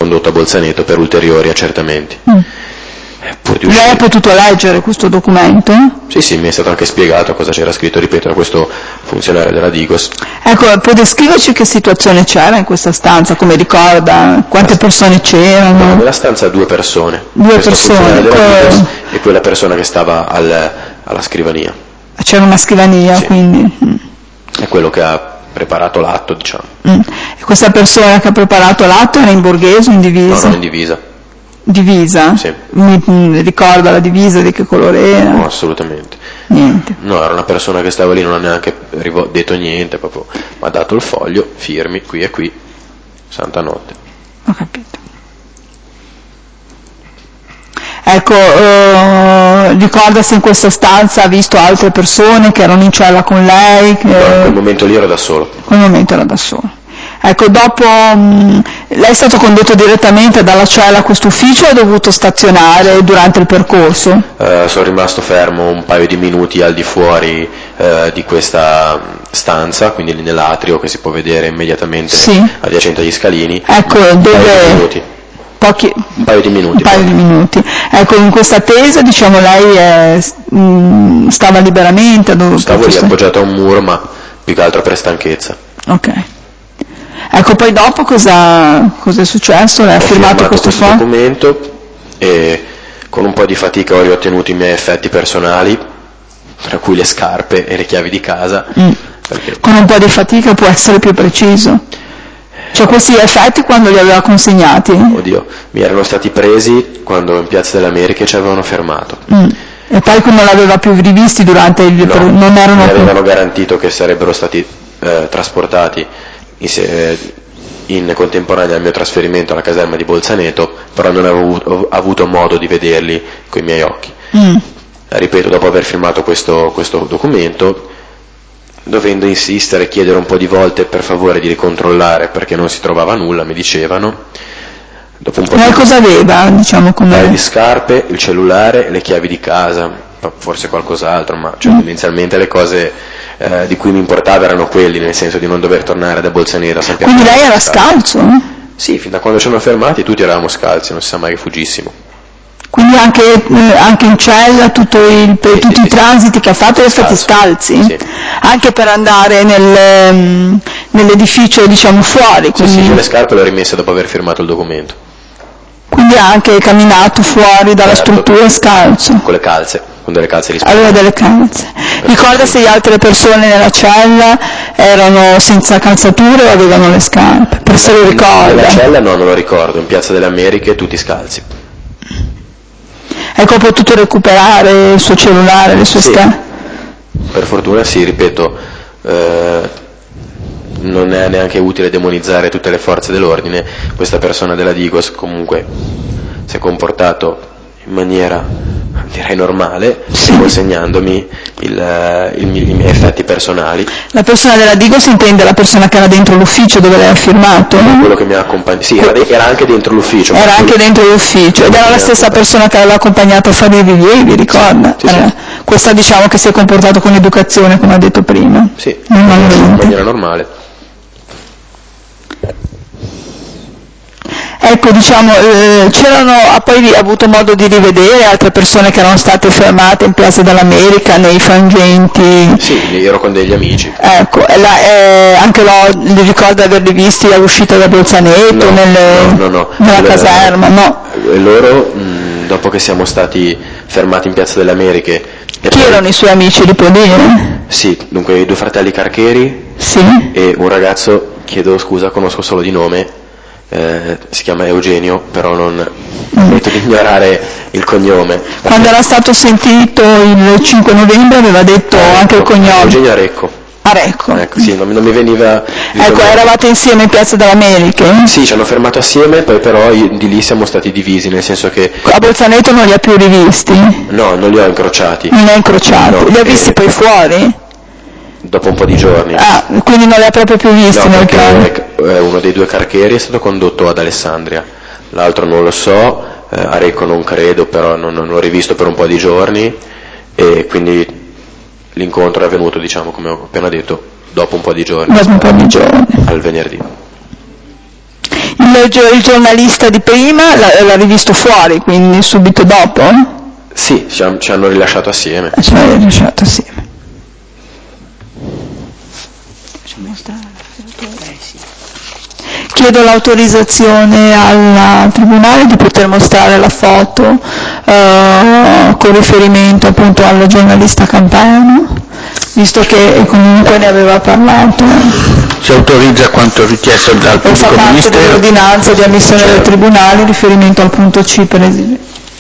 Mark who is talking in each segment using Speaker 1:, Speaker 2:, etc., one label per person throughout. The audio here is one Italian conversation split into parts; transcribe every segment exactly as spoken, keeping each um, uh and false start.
Speaker 1: condotto a Bolzaneto per ulteriori accertamenti.
Speaker 2: Mm. Lei ha potuto leggere questo documento?
Speaker 1: Sì, sì, mi è stato anche spiegato cosa c'era scritto, ripeto, da questo funzionario della Digos.
Speaker 2: Ecco, può descriverci che situazione c'era in questa stanza, come ricorda, quante persone c'erano?
Speaker 1: No, nella stanza due persone,
Speaker 2: due
Speaker 1: questo
Speaker 2: persone,
Speaker 1: funzionario della
Speaker 2: co-
Speaker 1: Digos e quella persona che stava al, alla scrivania.
Speaker 2: C'era una scrivania,
Speaker 1: sì.
Speaker 2: quindi...
Speaker 1: È quello che ha preparato l'atto, diciamo.
Speaker 2: Mm. E questa persona che ha preparato l'atto era in borghese o in divisa?
Speaker 1: No, non in divisa.
Speaker 2: Divisa?
Speaker 1: Sì.
Speaker 2: Mi, mi ricorda la divisa, di che colore era?
Speaker 1: No, assolutamente.
Speaker 2: Niente.
Speaker 1: No, era una persona che stava lì, non ha neanche rivo- detto niente, proprio mi ha dato il foglio, firmi, qui e qui, santa notte.
Speaker 2: Ho capito. Ecco, eh, ricorda se in questa stanza ha visto altre persone che erano in cella con lei? Che...
Speaker 1: No, in quel momento lì ero da solo.
Speaker 2: In quel momento era da solo. Ecco, dopo mh, lei è stato condotto direttamente dalla cella a questo ufficio o ha dovuto stazionare durante il percorso?
Speaker 1: Uh, sono rimasto fermo un paio di minuti al di fuori uh, di questa stanza, quindi lì nell'atrio che si può vedere immediatamente
Speaker 2: sì.
Speaker 1: adiacente agli scalini.
Speaker 2: Ecco,
Speaker 1: un
Speaker 2: dove...
Speaker 1: paio di minuti.
Speaker 2: Pochi...
Speaker 1: Un paio di minuti.
Speaker 2: Un paio di minuti. Ecco, in questa attesa, diciamo, lei è, mh, stava liberamente? Dove
Speaker 1: Stavo lì appoggiato a un muro, ma più che altro per stanchezza.
Speaker 2: Ok. Ecco, poi dopo cosa, cosa è successo? Lei ha firmato,
Speaker 1: firmato
Speaker 2: questo,
Speaker 1: questo documento e con un po' di fatica ho riottenuto i miei effetti personali, tra cui le scarpe e le chiavi di casa.
Speaker 2: Mm.
Speaker 1: Perché...
Speaker 2: Con un po' di fatica può essere più preciso? Cioè questi effetti quando li aveva consegnati?
Speaker 1: Oddio, mi erano stati presi quando in Piazza delle Americhe ci avevano fermato.
Speaker 2: Mm. E poi non l'aveva più rivisti durante il...
Speaker 1: No,
Speaker 2: non erano
Speaker 1: mi
Speaker 2: più...
Speaker 1: avevano garantito che sarebbero stati eh, trasportati in, se, in contemporanea al mio trasferimento alla caserma di Bolzaneto, però non avevo avuto, avuto modo di vederli coi miei occhi.
Speaker 2: Mm.
Speaker 1: Ripeto, dopo aver firmato questo, questo documento, dovendo insistere e chiedere un po' di volte per favore di ricontrollare perché non si trovava nulla, mi dicevano. Dopo un po'
Speaker 2: Lei
Speaker 1: di...
Speaker 2: cosa aveva, diciamo, come...
Speaker 1: un paio di scarpe, il cellulare e le chiavi di casa, forse qualcos'altro, ma cioè, mm. tendenzialmente le cose eh, di cui mi importava erano quelli, nel senso di non dover tornare da Bolzaneto a San Pietro.
Speaker 2: Quindi lei era scalzo?
Speaker 1: Sì, fin da quando ci hanno fermati tutti eravamo scalzi, non si sa mai che fuggissimo.
Speaker 2: Quindi anche, eh, anche in cella tutto il, per
Speaker 1: sì,
Speaker 2: tutti
Speaker 1: sì,
Speaker 2: i transiti che ha fatto li ha fatti scalzi?
Speaker 1: Sì.
Speaker 2: Anche per andare nel, um, nell'edificio, diciamo, fuori?
Speaker 1: Quindi... Sì, sì, io le scarpe le ho rimesse dopo aver firmato il documento.
Speaker 2: Quindi ha anche camminato fuori dalla
Speaker 1: certo,
Speaker 2: struttura scalzo?
Speaker 1: Con le calze, con delle calze rispetto.
Speaker 2: Aveva delle calze. Ricorda se le altre persone nella cella erano senza calzature o avevano le scarpe? Per se lo ricorda.
Speaker 1: Nella cella no, non lo ricordo, in Piazza delle Americhe tutti scalzi.
Speaker 2: Ecco, ha potuto recuperare il suo cellulare, le sue
Speaker 1: sì,
Speaker 2: scarpe?
Speaker 1: Per fortuna sì, ripeto, eh, non è neanche utile demonizzare tutte le forze dell'ordine, questa persona della Digos comunque si è comportato in maniera direi normale, sì. consegnandomi il, il, i miei effetti personali.
Speaker 2: La persona della Digos intende la persona che era dentro l'ufficio dove lei ha firmato?
Speaker 1: No, quello che mi ha accompagnato, sì, era, de- era anche dentro l'ufficio.
Speaker 2: Era anche dentro l'ufficio, ed era la stessa persona che aveva accompagnato a fare i rilievi, ricorda?
Speaker 1: Sì, sì, sì.
Speaker 2: Questa diciamo che si è comportato con educazione, come ha detto prima.
Speaker 1: Sì, in maniera normale.
Speaker 2: Ecco, diciamo, eh, c'erano, ha poi avuto modo di rivedere altre persone che erano state fermate in Piazza dell'America, nei frangenti?
Speaker 1: Sì, ero con degli amici.
Speaker 2: Ecco, la, eh, anche lo, li ricorda averli visti all'uscita da Bolzaneto,
Speaker 1: no,
Speaker 2: nelle,
Speaker 1: no, no, no.
Speaker 2: nella
Speaker 1: Le,
Speaker 2: caserma, no?
Speaker 1: Loro, mh, dopo che siamo stati fermati in Piazza delle Americhe...
Speaker 2: Chi poi... erano i suoi amici, li può dire?
Speaker 1: Sì, dunque i due fratelli Carcheri
Speaker 2: sì?
Speaker 1: E un ragazzo, chiedo scusa, conosco solo di nome, Eh, si chiama Eugenio, però non ammetto di ignorare il cognome.
Speaker 2: Quando era stato sentito il cinque novembre aveva detto
Speaker 1: Arecco,
Speaker 2: anche il cognome.
Speaker 1: Eugenio Arecco.
Speaker 2: Arecco.
Speaker 1: Ecco, sì, non, non mi veniva...
Speaker 2: Ecco, eravate insieme in Piazza delle Americhe?
Speaker 1: Sì, ci hanno fermato assieme, poi però di lì siamo stati divisi, nel senso che...
Speaker 2: A Bolzaneto non li ha più rivisti?
Speaker 1: No, non li ho incrociati.
Speaker 2: Non li ha incrociati? No, li ha visti eh... poi fuori?
Speaker 1: Dopo un po' di giorni.
Speaker 2: Ah, quindi non li ha proprio più visti?
Speaker 1: No,
Speaker 2: nel
Speaker 1: perché eh, uno dei due Carcheri è stato condotto ad Alessandria, l'altro non lo so, eh, Arecco non credo, però non, non l'ho rivisto per un po' di giorni e quindi l'incontro è avvenuto, diciamo, come ho appena detto, dopo un po' di giorni.
Speaker 2: Dopo un po' di giorni.
Speaker 1: Al venerdì.
Speaker 2: In il, il giornalista di prima l'ha, l'ha rivisto fuori, quindi subito dopo?
Speaker 1: Sì, ci, ci hanno rilasciato assieme.
Speaker 2: Ci hanno rilasciato assieme. Chiedo l'autorizzazione al tribunale di poter mostrare la foto eh, con riferimento appunto al giornalista Campano, visto che comunque ne aveva parlato.
Speaker 3: Si autorizza quanto richiesto dal pubblico
Speaker 2: ministero. Fa parte dell'ordinanza di ammissione certo. del tribunale in riferimento al punto C per esempio.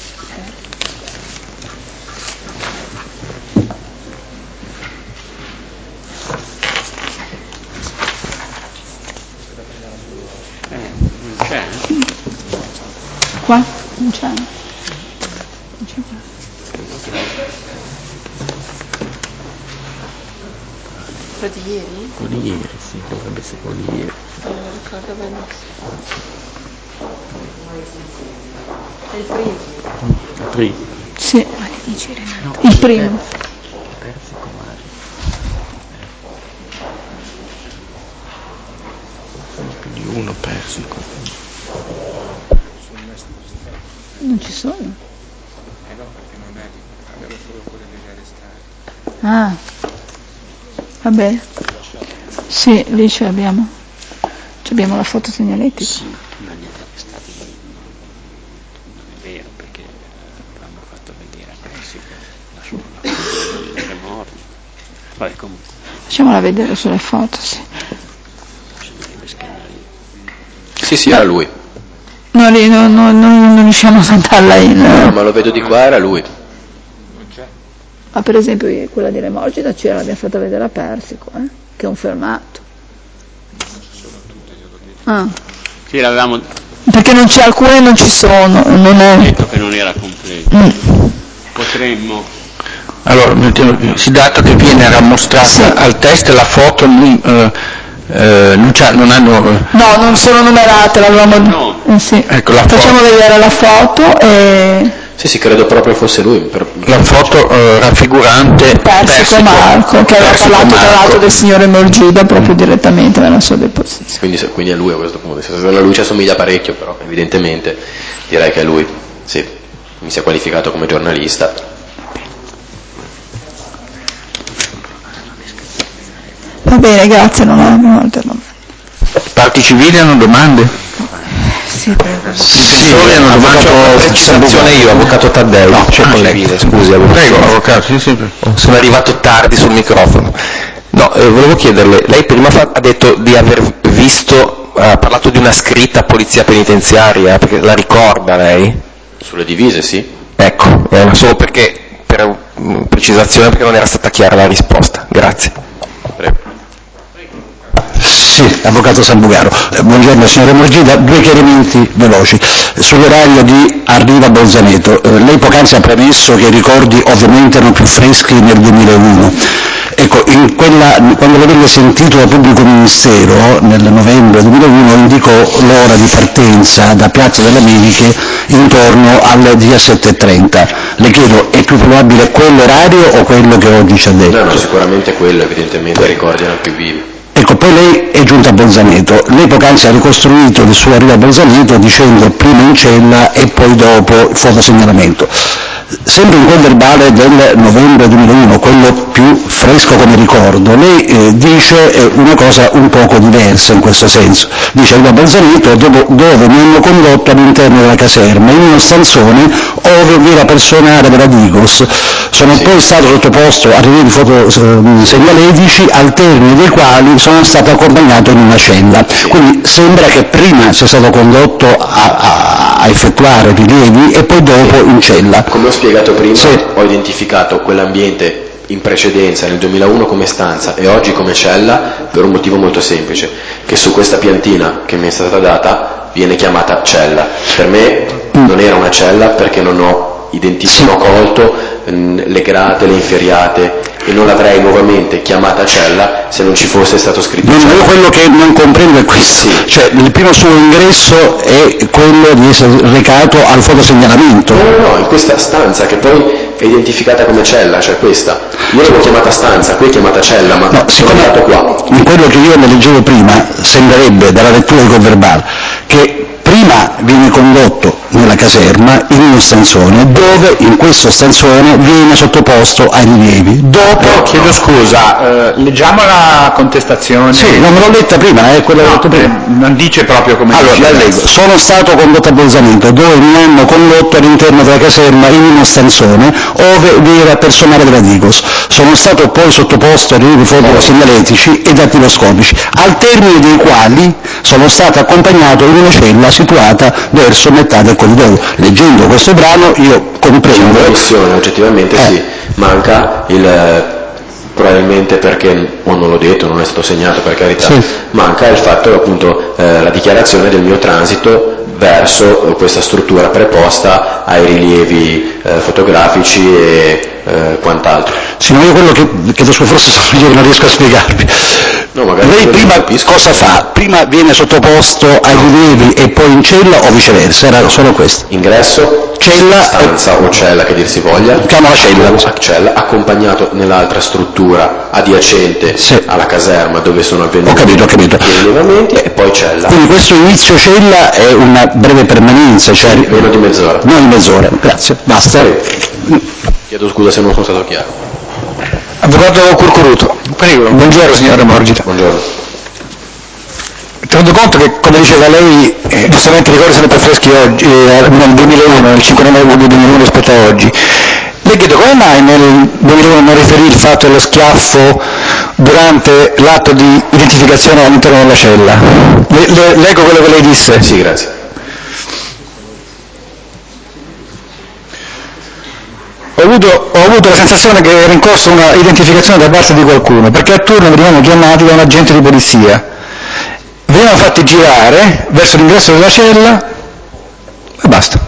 Speaker 2: Qua? Non c'è. Non c'è qua.
Speaker 4: Quello di ieri?
Speaker 3: Quello di ieri, sì, dovrebbe essere quello di ieri.
Speaker 4: Non lo ricordo benissimo. È il primo.
Speaker 3: Il primo?
Speaker 2: Sì.
Speaker 4: Ma che dici Renato?
Speaker 2: No, il primo.
Speaker 3: Persico Mari. Più di uno persico.
Speaker 2: Non ci sono?
Speaker 5: Eh no, perché non è, abbiamo solo quelli degli arrestati.
Speaker 2: Ah, vabbè. Sì, lì ce l'abbiamo. Ci abbiamo la foto segnaletica.
Speaker 3: Sì, ma gli arrestati non è vero, perché l'hanno fatto vedere a Persico la sua delle morti. Vabbè, comunque.
Speaker 2: Facciamola vedere sulle foto, sì.
Speaker 1: Sì, sì, era lui.
Speaker 2: No, lì no, no, no, non riusciamo a mandarla in...
Speaker 1: No, ma lo vedo di qua, era lui.
Speaker 2: Ma per esempio quella di Remorgida ce l'abbiamo fatta vedere a Persico, eh? Che è un fermato. Ah.
Speaker 3: Sì, l'avevamo
Speaker 2: Perché non c'è alcune, non ci sono. Non è...
Speaker 3: detto che non era completo.
Speaker 2: Mm.
Speaker 3: Potremmo... Allora, si dato che viene mostrata
Speaker 2: sì.
Speaker 3: al test la foto, non, eh, eh, non, non hanno...
Speaker 2: No, non sono numerate, l'avevamo...
Speaker 3: No.
Speaker 2: Eh, sì.
Speaker 3: Ecco, la
Speaker 2: Facciamo
Speaker 3: foto.
Speaker 2: vedere la foto e...
Speaker 1: Sì, sì, credo proprio fosse lui. Per...
Speaker 3: La foto eh, raffigurante
Speaker 2: Persico,
Speaker 3: Persico
Speaker 2: Marco, che aveva
Speaker 3: Persico
Speaker 2: parlato
Speaker 3: Marco.
Speaker 2: tra l'altro del signore Morgida proprio mm. direttamente nella sua deposizione.
Speaker 1: Quindi, quindi è lui a questo punto. Se la luce assomiglia parecchio, però evidentemente direi che è lui. Sì, mi si è qualificato come giornalista.
Speaker 2: Va bene, grazie, non abbiamo altre domande.
Speaker 3: Parti civili hanno domande?
Speaker 2: Sì, prego.
Speaker 3: Sì, sì, hanno
Speaker 6: avvocato, precisazione io, avvocato Taddeo,
Speaker 3: no,
Speaker 6: c'è civile, scusi, avvocato.
Speaker 3: Prego, avvocato, sì, sì.
Speaker 6: Sono arrivato tardi sul microfono. No, eh, volevo chiederle, lei prima fa, ha detto di aver visto, ha parlato di una scritta a polizia penitenziaria, perché la ricorda lei?
Speaker 1: Sulle divise, sì.
Speaker 6: Ecco, eh, solo perché, per um, precisazione, perché non era stata chiara la risposta. Grazie.
Speaker 1: Prego.
Speaker 7: Sì, avvocato Sambugaro. Eh, buongiorno signore Morgida, due chiarimenti veloci. Sull'orario di Arriva Bolzaneto, eh, lei poc'anzi ha premesso che i ricordi ovviamente erano più freschi nel duemilauno. Ecco, in quella, quando l'avete sentito da pubblico ministero nel novembre duemilauno indicò l'ora di partenza da Piazza delle Americhe intorno alle diciassette e trenta. Le chiedo, è più probabile quell'orario o quello che oggi ci ha detto?
Speaker 1: No, no, sicuramente quello, evidentemente i ricordi erano più vivi.
Speaker 7: Ecco, poi lei è giunta a Bolzaneto, lei poc'anzi ha ricostruito il suo arrivo a Bolzaneto dicendo prima in cella e poi dopo il fotosegnalamento. Sempre in quel verbale del novembre duemilauno, quello più fresco come ricordo, lei eh, dice eh, una cosa un poco diversa in questo senso. Dice arrivo a Bolzaneto dopo, dove mi hanno condotto all'interno della caserma, in uno stanzone ove vi era personale della Digos. Sono sì. poi stato sottoposto a rilievi fotosegnaletici al termine dei quali sono stato accompagnato in una cella. Quindi sembra che prima sia stato condotto a, a, a effettuare rilievi e poi dopo in cella.
Speaker 1: Come ho spiegato prima,
Speaker 7: sì.
Speaker 1: ho identificato quell'ambiente in precedenza nel duemilauno come stanza e oggi come cella per un motivo molto semplice, che su questa piantina che mi è stata data viene chiamata cella. Per me non era una cella perché non ho identificato, non ho colto mh, le grate, le inferriate e non l'avrei nuovamente chiamata cella se non ci fosse stato scritto
Speaker 7: no,
Speaker 1: cella.
Speaker 7: Io quello che non comprendo è questo, sì. Cioè il primo suo ingresso è quello di essere recato al fotosegnalamento.
Speaker 1: No, no, no, in questa stanza che poi è identificata come cella, cioè questa. Io l'avevo chiamata stanza, qui è chiamata cella, ma
Speaker 7: no,
Speaker 1: sono andato qua.
Speaker 7: In quello che io le leggevo prima sembrerebbe, dalla lettura di quel verbale, che Prima viene condotto nella caserma in uno stanzone, dove in questo stanzone viene sottoposto ai rilievi. Dopo...
Speaker 8: Chiedo scusa, eh, leggiamo la contestazione.
Speaker 7: Sì, non me l'ho letta prima, è eh, quella
Speaker 8: no,
Speaker 7: che ho detto prima.
Speaker 8: Eh, non dice proprio come
Speaker 7: allora,
Speaker 8: dice.
Speaker 7: La leggo. Sono stato condotto a Bolzamento, dove mi hanno condotto all'interno della caserma in uno stanzone, ove vi era personale della Digos. Sono stato poi sottoposto a rilievi fotosegnaletici e dattiloscopici, al termine dei quali sono stato accompagnato in una cella situata verso metà del corridoio. Leggendo questo brano io comprendo...
Speaker 1: La missione, oggettivamente eh. sì, manca il... probabilmente perché, o non l'ho detto, non è stato segnato per carità, sì. manca il fatto appunto eh, la dichiarazione del mio transito verso questa struttura preposta ai rilievi eh, fotografici e eh, quant'altro.
Speaker 7: Sì, ma io quello che, che forse sono io che non riesco a spiegarvi. No, lei prima cosa fa? Prima viene sottoposto ai no. rilievi e poi in cella o viceversa? Era no. solo questo.
Speaker 1: Ingresso,
Speaker 7: cella,
Speaker 1: stanza o cella che dir si voglia,
Speaker 7: chiama la cella.
Speaker 1: cella, accompagnato nell'altra struttura adiacente sì. alla caserma dove sono avvenuti
Speaker 7: ho capito, ho capito.
Speaker 1: i rilevamenti e poi cella.
Speaker 7: Quindi questo inizio cella è una breve permanenza, cioè
Speaker 1: sì, meno di mezz'ora.
Speaker 7: No, di mezz'ora, grazie, basta.
Speaker 1: Sì. Chiedo scusa se non sono stato chiaro.
Speaker 9: Avvocato Curcuruto. Prego. Buongiorno signora Morgida.
Speaker 1: Buongiorno.
Speaker 9: Tenendo conto che, come diceva lei, eh, giustamente ricordi sono più freschi oggi, eh, nel duemilauno, nel cinque novembre duemilauno rispetto a oggi, le chiedo come mai nel duemilauno non riferì il fatto dello schiaffo durante l'atto di identificazione all'interno della cella? Le, le, leggo quello che lei disse.
Speaker 1: Sì, grazie.
Speaker 9: Ho avuto, ho avuto la sensazione che era in corso una identificazione da parte di qualcuno, perché a turno venivamo chiamati da un agente di polizia, venivano fatti girare verso l'ingresso della cella e basta.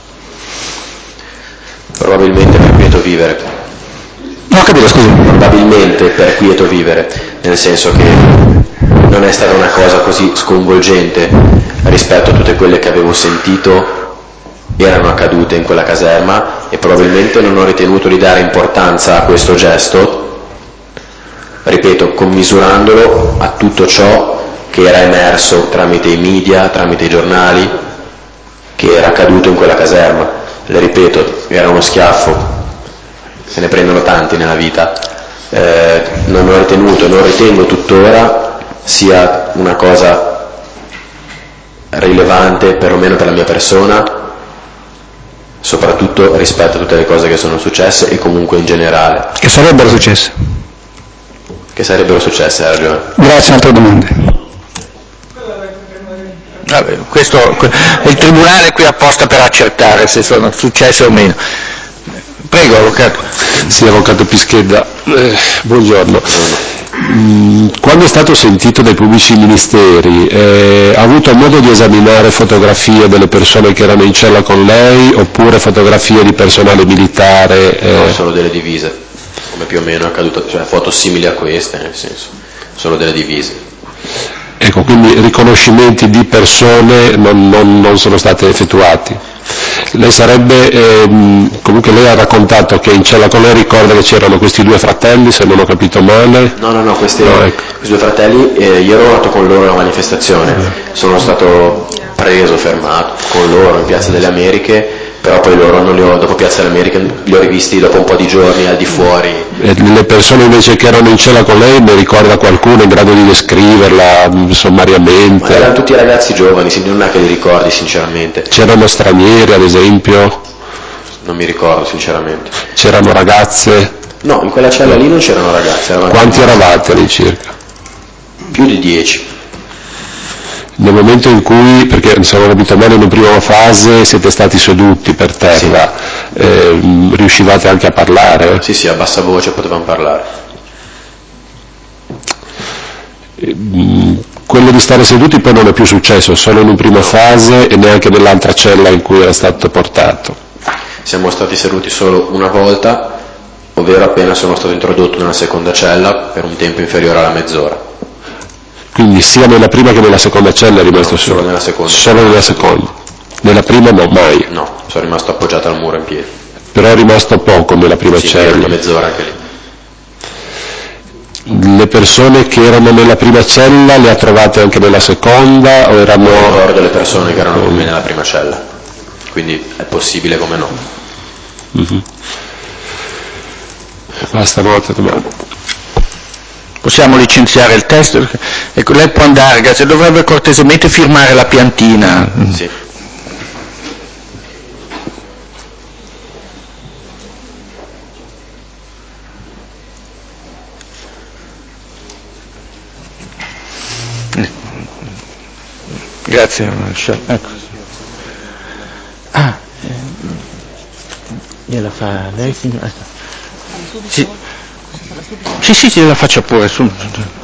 Speaker 1: Probabilmente per quieto vivere.
Speaker 9: Non ho capito, scusi.
Speaker 1: Probabilmente per quieto vivere, nel senso che non è stata una cosa così sconvolgente rispetto a tutte quelle che avevo sentito erano accadute in quella caserma e probabilmente non ho ritenuto di dare importanza a questo gesto, ripeto, commisurandolo a tutto ciò che era emerso tramite i media, tramite i giornali, che era accaduto in quella caserma. Le ripeto, era uno schiaffo, se ne prendono tanti nella vita, eh, non ho ritenuto, non ritengo tuttora sia una cosa rilevante, perlomeno per la mia persona, soprattutto rispetto a tutte le cose che sono successe e comunque in generale.
Speaker 9: Che sarebbero successe?
Speaker 1: Che sarebbero successe, hai ragione.
Speaker 9: Grazie, altre domande. Vabbè, questo è il tribunale qui apposta per accertare se sono successe o meno. Prego, avvocato.
Speaker 10: Sì, avvocato Pischedda. Eh, buongiorno. buongiorno. Quando è stato sentito dai pubblici ministeri, eh, ha avuto modo di esaminare fotografie delle persone che erano in cella con lei oppure fotografie di personale militare? Eh...
Speaker 1: No, solo delle divise, come più o meno è accaduto, cioè foto simili a queste, nel senso, solo delle divise.
Speaker 10: Ecco, quindi riconoscimenti di persone non, non, non sono stati effettuati. Lei sarebbe, ehm, comunque lei ha raccontato che in cella con lei ricorda che c'erano questi due fratelli, se non ho capito male.
Speaker 1: No, no, no, questi, no, ecco. questi due fratelli, eh, io ero andato con loro alla manifestazione, uh-huh. sono stato preso, fermato con loro in Piazza delle Americhe, però poi loro non li ho, dopo Piazza delle Americhe li ho rivisti dopo un po' di giorni al di fuori.
Speaker 10: E le persone invece che erano in cella con lei, ne ricorda qualcuno in grado di descriverla sommariamente?
Speaker 1: Ma erano tutti ragazzi giovani, non è che li ricordi sinceramente.
Speaker 10: C'erano stranieri ad esempio?
Speaker 1: Non mi ricordo sinceramente.
Speaker 10: C'erano ragazze?
Speaker 1: No, in quella cella lì non c'erano ragazze.
Speaker 10: Quanti eravate all'incirca?
Speaker 1: Più di dieci.
Speaker 10: Nel momento in cui, perché se non ho capito male, in una prima fase siete stati seduti per terra, sì. eh, riuscivate anche a parlare?
Speaker 1: Sì, sì, a bassa voce potevamo parlare.
Speaker 10: Eh, quello di stare seduti poi non è più successo, solo in una prima no. fase e neanche nell'altra cella in cui era stato portato?
Speaker 1: Siamo stati seduti solo una volta, ovvero appena sono stato introdotto nella seconda cella per un tempo inferiore alla mezz'ora.
Speaker 10: Quindi sia nella prima che nella seconda cella è rimasto
Speaker 1: no,
Speaker 10: solo?
Speaker 1: Solo nella seconda.
Speaker 10: Solo nella seconda. Nella prima no, mai?
Speaker 1: No, sono rimasto appoggiato al muro in piedi.
Speaker 10: Però è rimasto poco nella prima
Speaker 1: sì,
Speaker 10: cella?
Speaker 1: Sì, mezz'ora anche lì.
Speaker 10: Le persone che erano nella prima cella le ha trovate anche nella seconda o erano...
Speaker 1: Non ricordo le persone che erano con me nella prima cella, quindi è possibile come no.
Speaker 10: Mm-hmm. Basta, no, altre domande.
Speaker 8: Possiamo licenziare il testo? Ecco, lei può andare, grazie, dovrebbe cortesemente firmare la piantina.
Speaker 1: Sì.
Speaker 8: Grazie. Ecco. Ah, eh, gliela fa lei? Sì, sì, sì, sì, la faccio pure. Su.